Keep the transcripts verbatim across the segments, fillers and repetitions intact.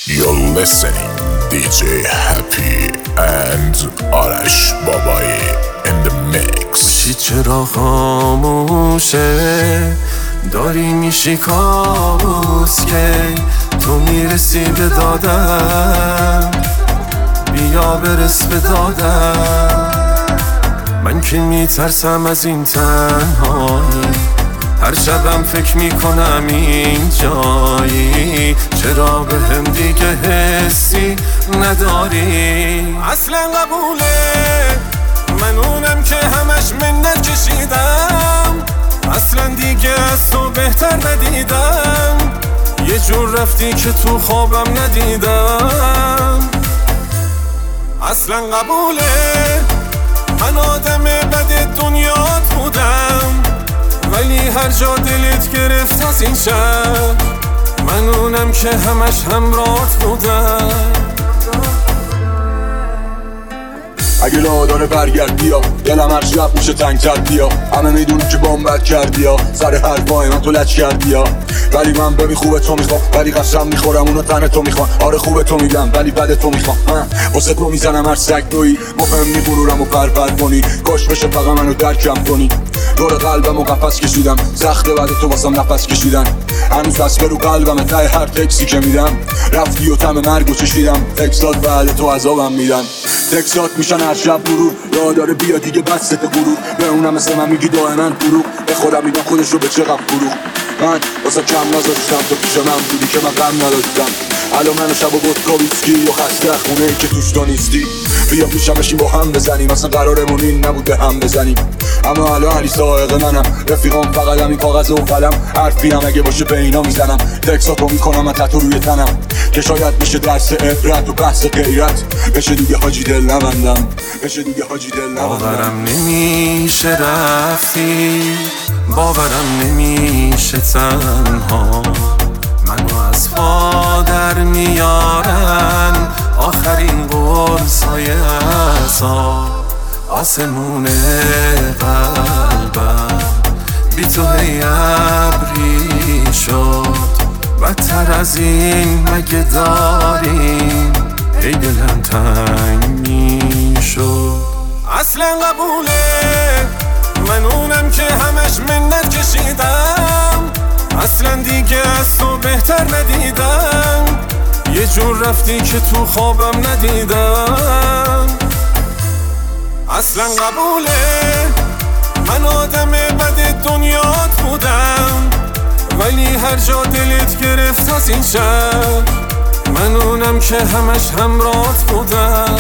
You're listening دی جی Happy and آرش بابایی in the mix. گوشی چرا خاموشه، داری میشی کابوس که تو میرسی به دادم، بیا برس به دادم. من که میترسم از این تنهایی، هر شبم فکر میکنم این جایی، چرا به هم دیگه حسی نداری؟ اصلا قبوله من اونم که همش منت کشیدم، اصلا دیگه از تو بهتر ندیدم، یه جور رفتی که تو خوابم ندیدم. اصلا قبوله من آدم بد دنیات بودم، ولی هر جا دلت گرفت از این شهر، من اونم که همش همراهت بودم. اگه راه داره برگرد بیا، دلم هر شب میشه تنگتر بیا، همه میدونی که بامبت کردی یا سر حرفای من تو لچ کردی یا، ولی من ببین خوبه تو میخوام، ولی قسم میخورم اونو تن تو میخوام. آره خوبه تو میگم ولی بد تو میخوام، من واسه تو میزنم هر سگ دوی، مهم میبرورم و پرپر کنی، کاش بشه فقط منو درکم کنی. دور قلبم و قفس کشیدم، سخته بعد تو واسم نفس کشیدن، هنوز دست برو قلبم تای هر تکسی که میدم، رفتی و تم مرگو چشیدم، تکسات بعد تو عذابم میدن، تکسات میشن هر شب مرور، راه داره بیا دیگه بس ست غرور، به اونم مثل من میگی دائما فروغ، به خودم میگم خودش رو به چقدر فروغ. من واسه کم نذاشتم تو پیش من بودی که من غم نداشتم، الان منو شب و ودکا ویسکی و خسته خونه ای که توش تو نیستی، بیا پیشم بشیم با هم بزنیم، اصلا قرارمون این نبود به هم بزنیم، اما الان علی سائق منم، رفیقام فقط همین کاغذ و قلم، حرفیم اگه باشه به اینا میزنم، تکساتو میکنم من تتو روی تنم، که شاید بشه درس عبرت و بحث غیرت، بشه دیگه حاجی دل نبندم، بشه دیگه حاجی دل نبندم. باورم نمیشه رفتی، باورم نمیشه تنها، منو از پا در میارن آخرین قرصای عذاب، آسمون قلبم بی تو هی ابری شد، بدتر از این مگه داریم، ای دلم تنگ میشد. اصلا قبوله من اونم که همش منت کشیدم، اصلا دیگه از تو بهتر ندیدم، یه جور رفتی که تو خوابم ندیدم. اصلا قبوله من آدم بد دنیات بودم، ولی هر جا دلت گرفت از این شهر، من اونم که همش همراهت بودم.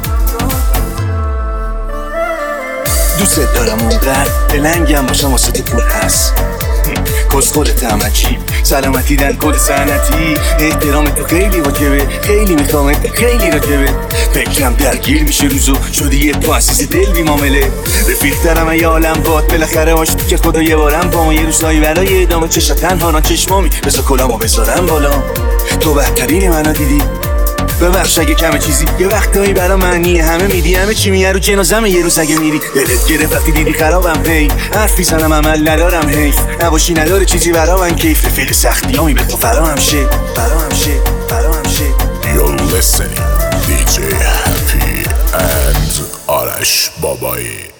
دوست دارم اونقدر دلنگم باشم واسه تو پول هست، کس خودت همه چی سلامتی در کل سنتی، احترام تو خیلی واجبه، خیلی میخوامت خیلی راجبه، فکرم درگیر میشه روزو شدی تو اسیس دل بی معامله، رفیق دارم ای عالم باد بالاخره باشی که خدا یه بارم با ما، یه روزایی برای ادامه چشا تنها نا چشمامی بذار کلامو بذارم بالا، تو بهترین منو دیدی، ببخش اگه کمه چیزی، یه وقتایی برا معنی همه میدی، همه چی میه رو جنازمه، یه روز اگه میری دلت گرفت وقتی دیدی خرابم، هی حرف میزنم عمل ندارم، حیف نباشی نداره چیزی برا من کیف، رفیق سختیامی به تو فراهم شه فراهم شه فراهم شه. You're listening دی جی Happy and آرش بابایی.